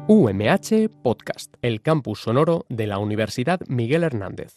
UMH Podcast, el campus sonoro de la Universidad Miguel Hernández.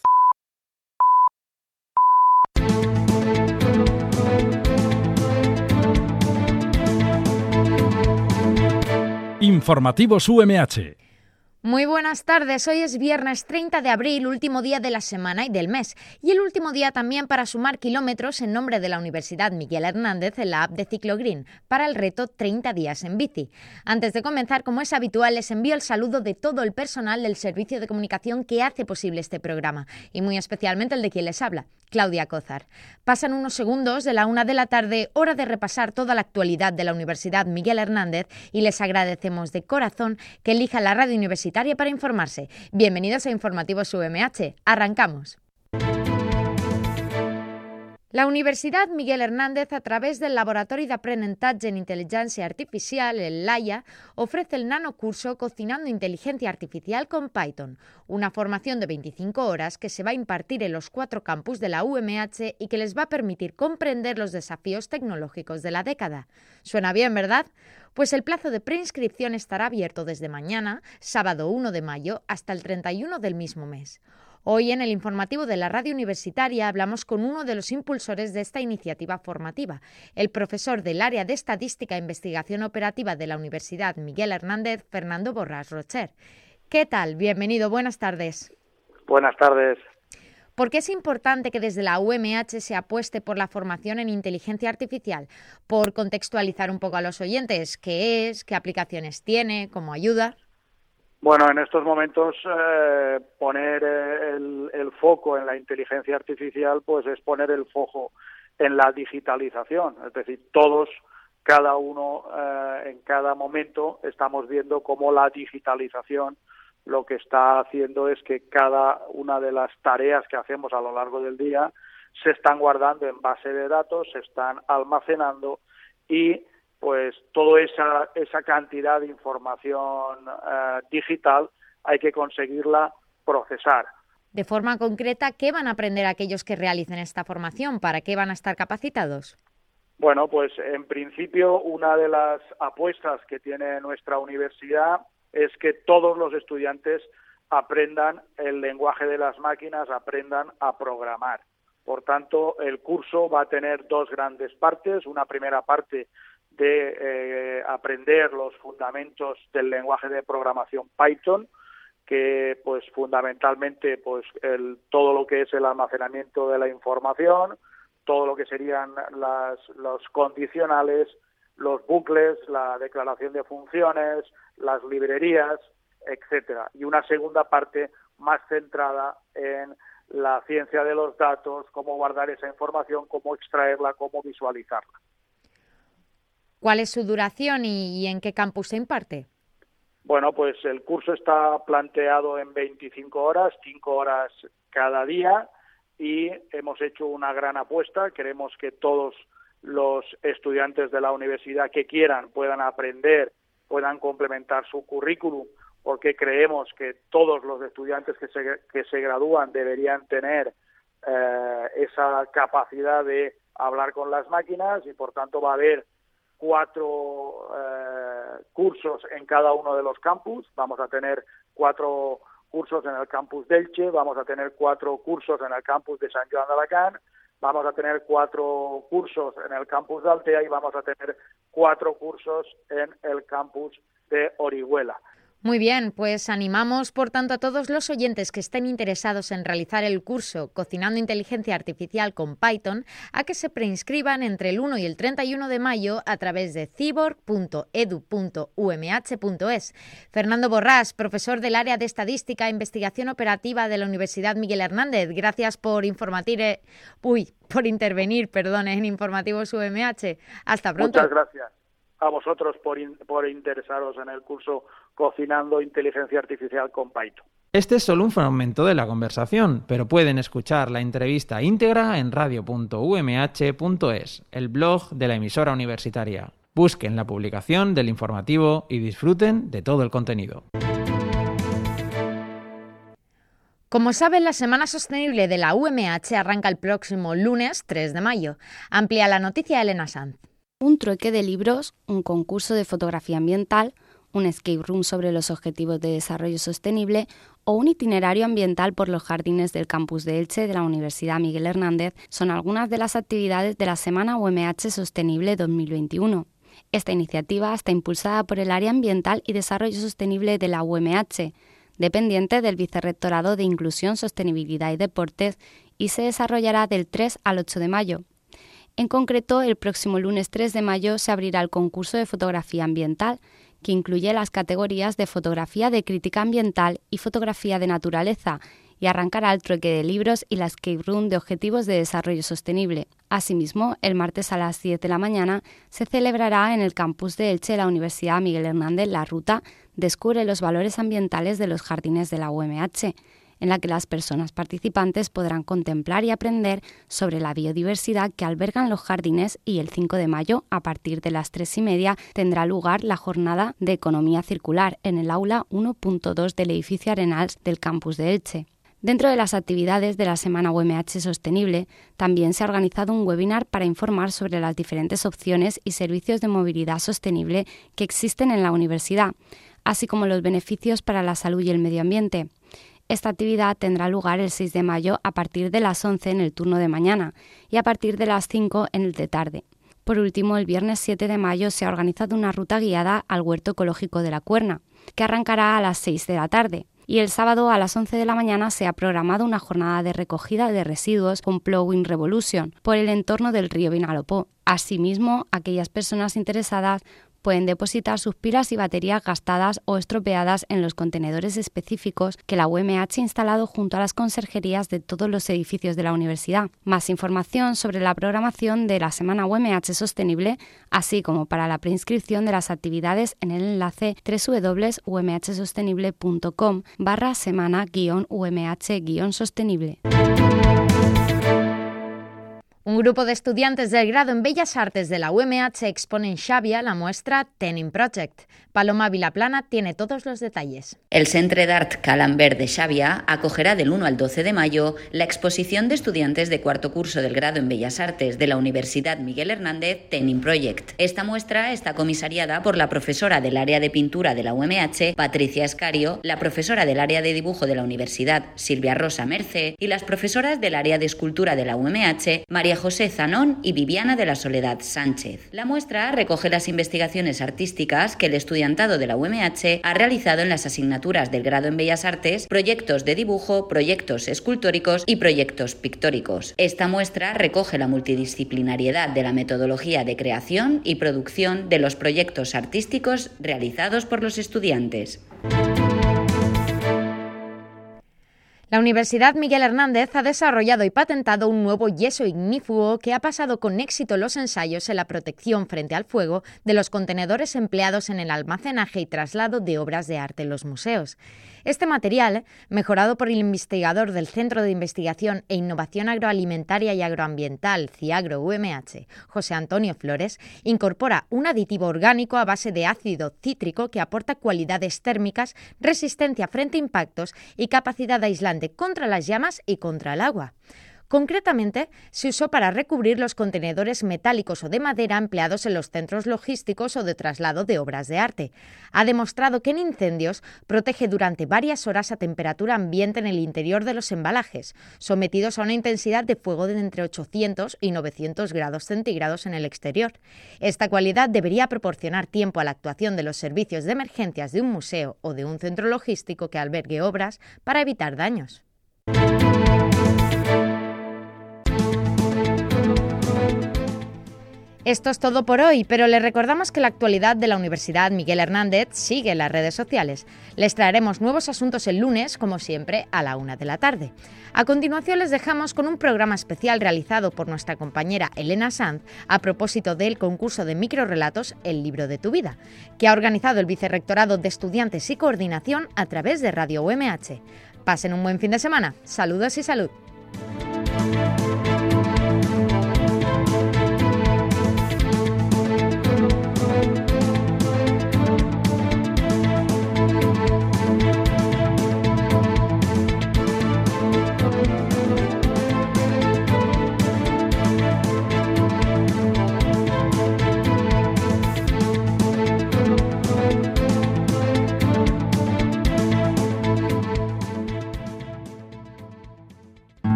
Informativos UMH. Muy buenas tardes, hoy es viernes 30 de abril, último día de la semana y del mes, y el último día también para sumar kilómetros en nombre de la Universidad Miguel Hernández en la app de Ciclogreen para el reto 30 días en bici. Antes de comenzar, como es habitual, les envío el saludo de todo el personal del servicio de comunicación que hace posible este programa, y muy especialmente el de quien les habla, Claudia Cózar. Pasan unos segundos de la 1 de la tarde, hora de repasar toda la actualidad de la Universidad Miguel Hernández, y les agradecemos de corazón que elijan la radio universitaria para informarse. Bienvenidos a Informativos UMH. Arrancamos. La Universidad Miguel Hernández, a través del Laboratorio de Aprenentatge en Inteligencia Artificial, el LAIA, ofrece el nanocurso Cocinando Inteligencia Artificial con Python, una formación de 25 horas que se va a impartir en los 4 campus de la UMH y que les va a permitir comprender los desafíos tecnológicos de la década. ¿Suena bien, verdad? Pues el plazo de preinscripción estará abierto desde mañana, sábado 1 de mayo, hasta el 31 del mismo mes. Hoy en el informativo de la radio universitaria hablamos con uno de los impulsores de esta iniciativa formativa, el profesor del área de Estadística e Investigación Operativa de la Universidad Miguel Hernández, Fernando Borràs Rocher. ¿Qué tal? Bienvenido, buenas tardes. Buenas tardes. ¿Por qué es importante que desde la UMH se apueste por la formación en inteligencia artificial? Por contextualizar un poco a los oyentes, ¿qué es? ¿Qué aplicaciones tiene? ¿Cómo ayuda? Bueno, en estos momentos poner el foco en la inteligencia artificial pues es poner el foco en la digitalización, es decir, todos, cada uno, en cada momento estamos viendo cómo la digitalización lo que está haciendo es que cada una de las tareas que hacemos a lo largo del día se están guardando en base de datos, se están almacenando y pues toda esa cantidad de información digital hay que conseguirla procesar. De forma concreta, ¿qué van a aprender aquellos que realicen esta formación? ¿Para qué van a estar capacitados? Bueno, pues en principio una de las apuestas que tiene nuestra universidad es que todos los estudiantes aprendan el lenguaje de las máquinas, aprendan a programar. Por tanto, el curso va a tener 2 grandes partes. Una primera parte de aprender los fundamentos del lenguaje de programación Python, que pues fundamentalmente pues todo lo que es el almacenamiento de la información, todo lo que serían los condicionales, los bucles, la declaración de funciones, las librerías, etcétera. Y una segunda parte más centrada en la ciencia de los datos, cómo guardar esa información, cómo extraerla, cómo visualizarla. ¿Cuál es su duración y en qué campus se imparte? Bueno, pues el curso está planteado en 25 horas, 5 horas cada día, y hemos hecho una gran apuesta. Queremos que todos los estudiantes de la universidad que quieran puedan aprender, puedan complementar su currículum, porque creemos que todos los estudiantes que se gradúan deberían tener esa capacidad de hablar con las máquinas y por tanto va a haber 4 cursos en cada uno de los campus. Vamos a tener 4 cursos en el campus de Elche, vamos a tener 4 cursos en el campus de Sant Joan d'Alacant, vamos a tener 4 cursos en el campus de Altea y vamos a tener 4 cursos en el campus de Orihuela. Muy bien, pues animamos, por tanto, a todos los oyentes que estén interesados en realizar el curso Cocinando Inteligencia Artificial con Python a que se preinscriban entre el 1 y el 31 de mayo a través de cyborg.edu.umh.es. Fernando Borràs, profesor del área de Estadística e Investigación Operativa de la Universidad Miguel Hernández, gracias por intervenir en Informativos UMH. Hasta pronto. Muchas gracias a vosotros por interesaros en el curso Cocinando Inteligencia Artificial con Python. Este es solo un fragmento de la conversación, pero pueden escuchar la entrevista íntegra en radio.umh.es, el blog de la emisora universitaria. Busquen la publicación del informativo y disfruten de todo el contenido. Como saben, la Semana Sostenible de la UMH arranca el próximo lunes 3 de mayo. Amplía la noticia Elena Sanz. Un trueque de libros, un concurso de fotografía ambiental, un escape room sobre los objetivos de desarrollo sostenible o un itinerario ambiental por los jardines del campus de Elche de la Universidad Miguel Hernández son algunas de las actividades de la Semana UMH Sostenible 2021. Esta iniciativa está impulsada por el Área Ambiental y Desarrollo Sostenible de la UMH, dependiente del Vicerrectorado de Inclusión, Sostenibilidad y Deportes, y se desarrollará del 3 al 8 de mayo. En concreto, el próximo lunes 3 de mayo se abrirá el concurso de fotografía ambiental, que incluye las categorías de fotografía de crítica ambiental y fotografía de naturaleza, y arrancará el trueque de libros y la escape room de objetivos de desarrollo sostenible. Asimismo, el martes a las 10 de la mañana se celebrará en el campus de Elche de la Universidad Miguel Hernández la ruta Descubre los valores ambientales de los jardines de la UMH, en la que las personas participantes podrán contemplar y aprender sobre la biodiversidad que albergan los jardines, y el 5 de mayo, a partir de las 3:30, tendrá lugar la jornada de economía circular en el aula 1.2 del edificio Arenals del campus de Elche. Dentro de las actividades de la Semana UMH Sostenible, también se ha organizado un webinar para informar sobre las diferentes opciones y servicios de movilidad sostenible que existen en la universidad, así como los beneficios para la salud y el medio ambiente. Esta actividad tendrá lugar el 6 de mayo a partir de las 11 en el turno de mañana y a partir de las 5 en el de tarde. Por último, el viernes 7 de mayo se ha organizado una ruta guiada al Huerto Ecológico de la Cuerna, que arrancará a las 6 de la tarde. Y el sábado a las 11 de la mañana se ha programado una jornada de recogida de residuos con Plowing Revolution por el entorno del río Vinalopó. Asimismo, aquellas personas interesadas pueden depositar sus pilas y baterías gastadas o estropeadas en los contenedores específicos que la UMH ha instalado junto a las conserjerías de todos los edificios de la universidad. Más información sobre la programación de la Semana UMH Sostenible, así como para la preinscripción de las actividades, en el enlace www.umhsostenible.com/semana-UMH-sostenible. Un grupo de estudiantes del grado en Bellas Artes de la UMH expone en Xàbia la muestra Tenim Project. Paloma Vilaplana tiene todos los detalles. El Centre d'Art Calambert de Xàbia acogerá del 1 al 12 de mayo la exposición de estudiantes de cuarto curso del grado en Bellas Artes de la Universidad Miguel Hernández Tenim Project. Esta muestra está comisariada por la profesora del área de pintura de la UMH, Patricia Escario, la profesora del área de dibujo de la Universidad, Silvia Rosa Merce, y las profesoras del área de escultura de la UMH, María José Zanón y Viviana de la Soledad Sánchez. La muestra recoge las investigaciones artísticas que el estudiantado de la UMH ha realizado en las asignaturas del grado en Bellas Artes, proyectos de dibujo, proyectos escultóricos y proyectos pictóricos. Esta muestra recoge la multidisciplinariedad de la metodología de creación y producción de los proyectos artísticos realizados por los estudiantes. La Universidad Miguel Hernández ha desarrollado y patentado un nuevo yeso ignífugo que ha pasado con éxito los ensayos en la protección frente al fuego de los contenedores empleados en el almacenaje y traslado de obras de arte en los museos. Este material, mejorado por el investigador del Centro de Investigación e Innovación Agroalimentaria y Agroambiental CIAGRO UMH, José Antonio Flores, incorpora un aditivo orgánico a base de ácido cítrico que aporta cualidades térmicas, resistencia frente a impactos y capacidad aislante contra las llamas y contra el agua. Concretamente, se usó para recubrir los contenedores metálicos o de madera empleados en los centros logísticos o de traslado de obras de arte. Ha demostrado que en incendios protege durante varias horas a temperatura ambiente en el interior de los embalajes, sometidos a una intensidad de fuego de entre 800 y 900 grados centígrados en el exterior. Esta cualidad debería proporcionar tiempo a la actuación de los servicios de emergencias de un museo o de un centro logístico que albergue obras para evitar daños. Esto es todo por hoy, pero les recordamos que la actualidad de la Universidad Miguel Hernández sigue en las redes sociales. Les traeremos nuevos asuntos el lunes, como siempre, a la 1 de la tarde. A continuación les dejamos con un programa especial realizado por nuestra compañera Elena Sanz a propósito del concurso de microrrelatos El libro de tu vida, que ha organizado el Vicerrectorado de Estudiantes y Coordinación a través de Radio UMH. Pasen un buen fin de semana. Saludos y salud.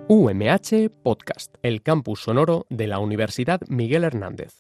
UMH Podcast, el campus sonoro de la Universidad Miguel Hernández.